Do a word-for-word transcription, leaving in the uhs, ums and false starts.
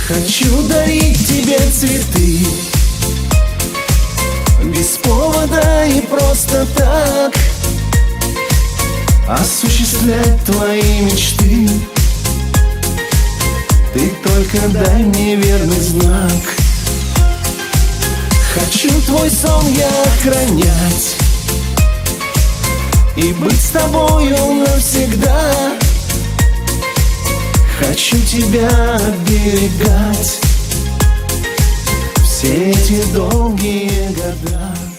Хочу дарить тебе цветы без повода и просто так, осуществлять твои мечты. Ты только дай мне верный знак. Хочу твой сон я охранять и быть с тобою навсегда. Хочу тебя оберегать все эти долгие года.